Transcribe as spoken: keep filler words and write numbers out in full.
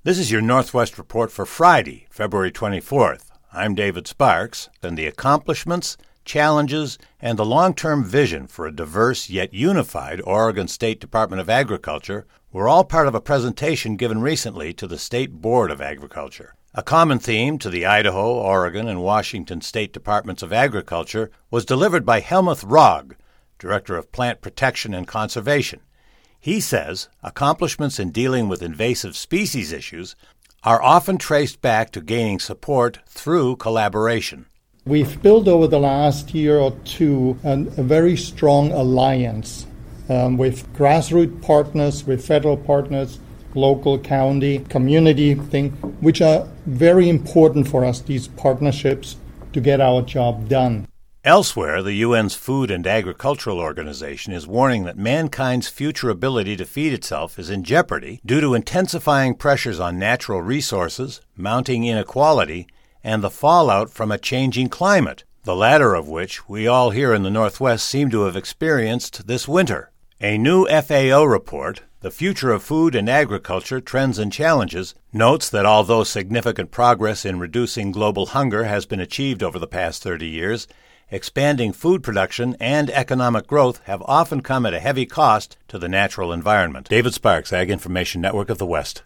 This is your Northwest Report for Friday, February twenty-fourth. I'm David Sparks, and the accomplishments, challenges, and the long-term vision for a diverse yet unified Oregon State Department of Agriculture were all part of a presentation given recently to the State Board of Agriculture. A common theme to the Idaho, Oregon, and Washington State Departments of Agriculture was delivered by Helmuth Rogge, Director of Plant Protection and Conservation. He says accomplishments in dealing with invasive species issues are often traced back to gaining support through collaboration. We've built over the last year or two an, a very strong alliance um, with grassroots partners, with federal partners, local, county, community thing, which are very important for us, these partnerships, to get our job done. Elsewhere, the U N's Food and Agricultural Organization is warning that mankind's future ability to feed itself is in jeopardy due to intensifying pressures on natural resources, mounting inequality, and the fallout from a changing climate, the latter of which we all here in the Northwest seem to have experienced this winter. A new F A O report, The Future of Food and Agriculture Trends and Challenges, notes that although significant progress in reducing global hunger has been achieved over the past thirty years, expanding food production and economic growth have often come at a heavy cost to the natural environment. David Sparks, Ag Information Network of the West.